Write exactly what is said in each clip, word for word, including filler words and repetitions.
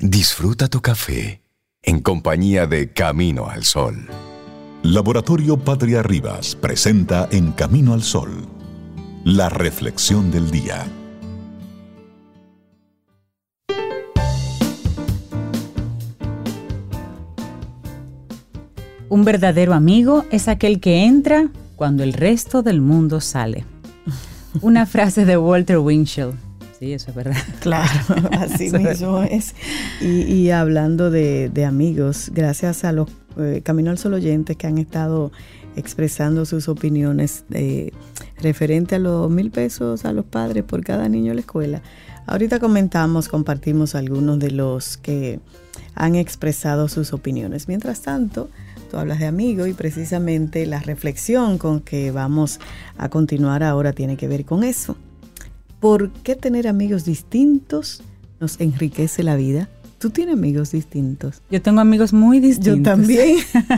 Disfruta tu café en compañía de Camino al Sol. Laboratorio Patria Rivas presenta En Camino al Sol, la reflexión del día. Un verdadero amigo es aquel que entra cuando el resto del mundo sale. Una frase de Walter Winchell. Sí, eso es verdad. Claro, así Eso mismo es. Y, y hablando de, de amigos, gracias a los eh, Camino al Sol oyentes que han estado expresando sus opiniones eh, referente a los mil pesos a los padres por cada niño en la escuela. Ahorita comentamos, compartimos algunos de los que han expresado sus opiniones. Mientras tanto, tú hablas de amigos y precisamente la reflexión con que vamos a continuar ahora tiene que ver con eso. ¿Por qué tener amigos distintos nos enriquece la vida? ¿Tú tienes amigos distintos? Yo tengo amigos muy distintos. Yo también,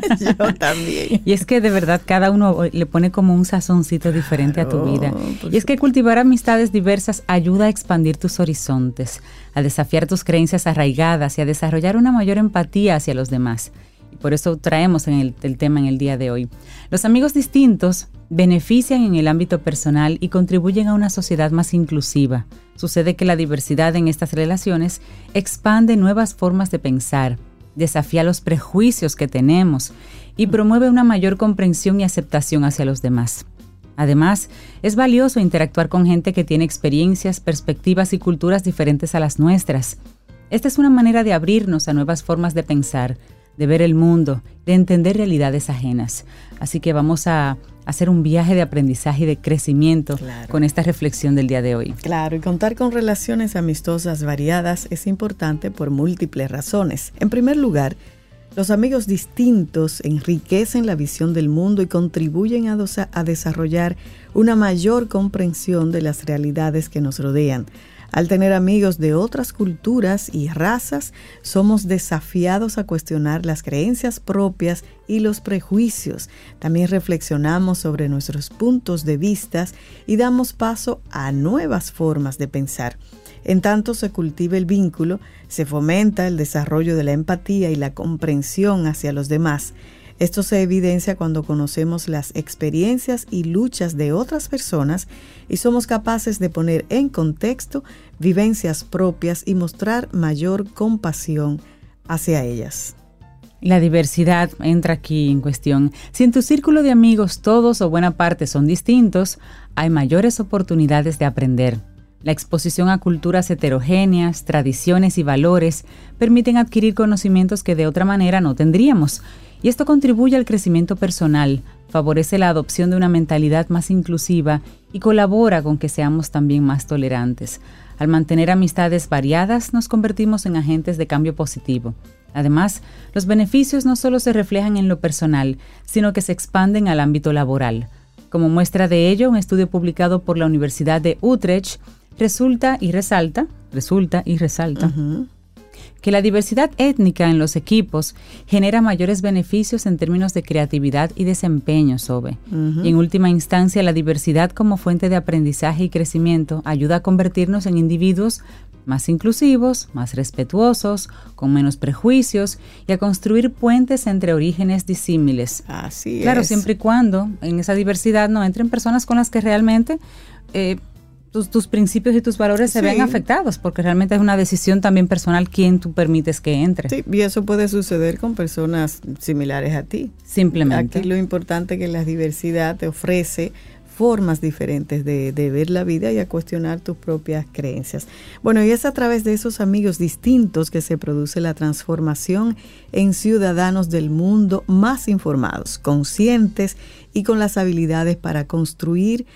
yo también. Y es que de verdad cada uno le pone como un sazoncito diferente claro, a tu vida. Y es que cultivar amistades diversas ayuda a expandir tus horizontes, a desafiar tus creencias arraigadas y a desarrollar una mayor empatía hacia los demás. Y por eso traemos en el, el tema en el día de hoy. Los amigos distintos benefician en el ámbito personal y contribuyen a una sociedad más inclusiva. Sucede que la diversidad en estas relaciones expande nuevas formas de pensar, desafía los prejuicios que tenemos y promueve una mayor comprensión y aceptación hacia los demás. Además, es valioso interactuar con gente que tiene experiencias, perspectivas y culturas diferentes a las nuestras. Esta es una manera de abrirnos a nuevas formas de pensar, de ver el mundo, de entender realidades ajenas. Así que vamos a hacer un viaje de aprendizaje y de crecimiento claro. con esta reflexión del día de hoy. Claro, y contar con relaciones amistosas variadas es importante por múltiples razones. En primer lugar, los amigos distintos enriquecen la visión del mundo y contribuyen a, dosa, a desarrollar una mayor comprensión de las realidades que nos rodean. Al tener amigos de otras culturas y razas, somos desafiados a cuestionar las creencias propias y los prejuicios. También reflexionamos sobre nuestros puntos de vista y damos paso a nuevas formas de pensar. En tanto se cultiva el vínculo, se fomenta el desarrollo de la empatía y la comprensión hacia los demás. Esto se evidencia cuando conocemos las experiencias y luchas de otras personas y somos capaces de poner en contexto vivencias propias y mostrar mayor compasión hacia ellas. La diversidad entra aquí en cuestión. Si en tu círculo de amigos todos o buena parte son distintos, hay mayores oportunidades de aprender. La exposición a culturas heterogéneas, tradiciones y valores permiten adquirir conocimientos que de otra manera no tendríamos. Y esto contribuye al crecimiento personal, favorece la adopción de una mentalidad más inclusiva y colabora con que seamos también más tolerantes. Al mantener amistades variadas, nos convertimos en agentes de cambio positivo. Además, los beneficios no solo se reflejan en lo personal, sino que se expanden al ámbito laboral. Como muestra de ello, un estudio publicado por la Universidad de Utrecht resulta y resalta, resulta y resalta, uh-huh. que la diversidad étnica en los equipos genera mayores beneficios en términos de creatividad y desempeño, Sobe. Uh-huh. Y en última instancia, la diversidad como fuente de aprendizaje y crecimiento ayuda a convertirnos en individuos más inclusivos, más respetuosos, con menos prejuicios y a construir puentes entre orígenes disímiles. Así claro, es. Siempre y cuando en esa diversidad no entren personas con las que realmente eh, tus, tus principios y tus valores sí. se vean afectados, porque realmente es una decisión también personal quién tú permites que entre. Sí, y eso puede suceder con personas similares a ti. Simplemente. Aquí lo importante es que la diversidad te ofrece formas diferentes de, de ver la vida y a cuestionar tus propias creencias. Bueno, y es a través de esos amigos distintos que se produce la transformación en ciudadanos del mundo más informados, conscientes y con las habilidades para construir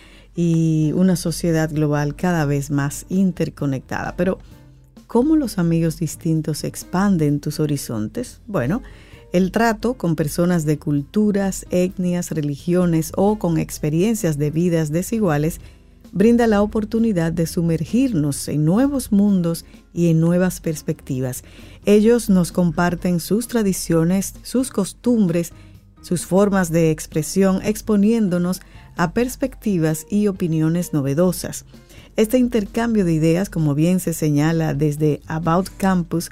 y una sociedad global cada vez más interconectada. Pero, ¿cómo los amigos distintos expanden tus horizontes? Bueno, el trato con personas de culturas, etnias, religiones o con experiencias de vidas desiguales brinda la oportunidad de sumergirnos en nuevos mundos y en nuevas perspectivas. Ellos nos comparten sus tradiciones, sus costumbres, sus formas de expresión, exponiéndonos a perspectivas y opiniones novedosas. Este intercambio de ideas, como bien se señala desde About Campus,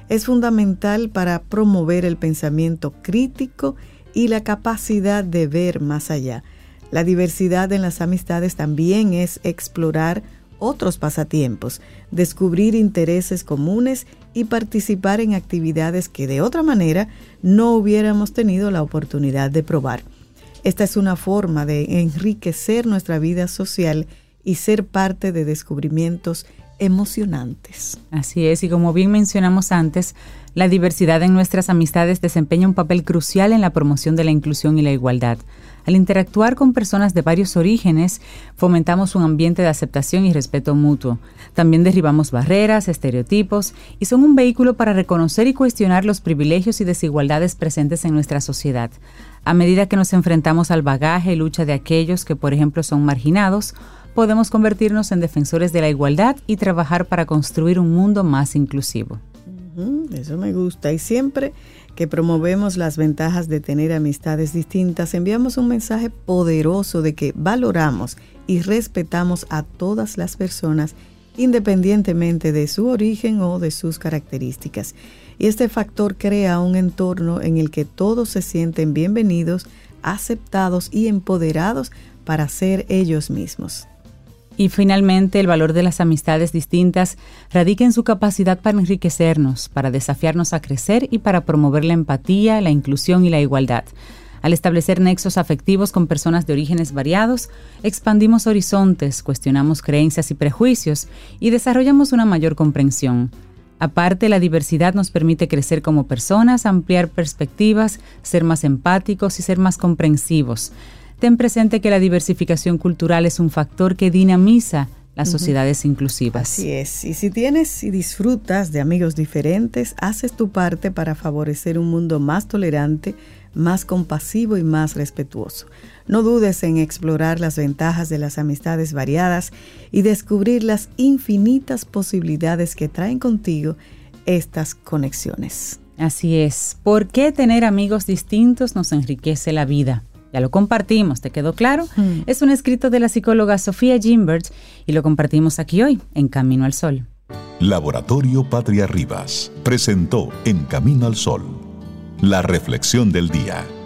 es fundamental para promover el pensamiento crítico y la capacidad de ver más allá. La diversidad en las amistades también es explorar otros pasatiempos, descubrir intereses comunes y participar en actividades que de otra manera no hubiéramos tenido la oportunidad de probar. Esta es una forma de enriquecer nuestra vida social y ser parte de descubrimientos emocionantes. Así es, y como bien mencionamos antes, la diversidad en nuestras amistades desempeña un papel crucial en la promoción de la inclusión y la igualdad. Al interactuar con personas de varios orígenes, fomentamos un ambiente de aceptación y respeto mutuo. También derribamos barreras, estereotipos y son un vehículo para reconocer y cuestionar los privilegios y desigualdades presentes en nuestra sociedad. A medida que nos enfrentamos al bagaje y lucha de aquellos que, por ejemplo, son marginados, podemos convertirnos en defensores de la igualdad y trabajar para construir un mundo más inclusivo. Uh-huh, eso me gusta. Y siempre que promovemos las ventajas de tener amistades distintas, enviamos un mensaje poderoso de que valoramos y respetamos a todas las personas, independientemente de su origen o de sus características. Y este factor crea un entorno en el que todos se sienten bienvenidos, aceptados y empoderados para ser ellos mismos. Y finalmente, el valor de las amistades distintas radica en su capacidad para enriquecernos, para desafiarnos a crecer y para promover la empatía, la inclusión y la igualdad. Al establecer nexos afectivos con personas de orígenes variados, expandimos horizontes, cuestionamos creencias y prejuicios y desarrollamos una mayor comprensión. Aparte, la diversidad nos permite crecer como personas, ampliar perspectivas, ser más empáticos y ser más comprensivos. Ten presente que la diversificación cultural es un factor que dinamiza las uh-huh. sociedades inclusivas. Así es. Y si tienes y disfrutas de amigos diferentes, haces tu parte para favorecer un mundo más tolerante, más compasivo y más respetuoso. No dudes en explorar las ventajas de las amistades variadas y descubrir las infinitas posibilidades que traen contigo estas conexiones. Así es. ¿Por qué tener amigos distintos nos enriquece la vida? Ya lo compartimos, ¿te quedó claro? Mm. Es un escrito de la psicóloga Sofía Gimbert y lo compartimos aquí hoy, en Camino al Sol. Laboratorio Patria Rivas presentó En Camino al Sol, la reflexión del día.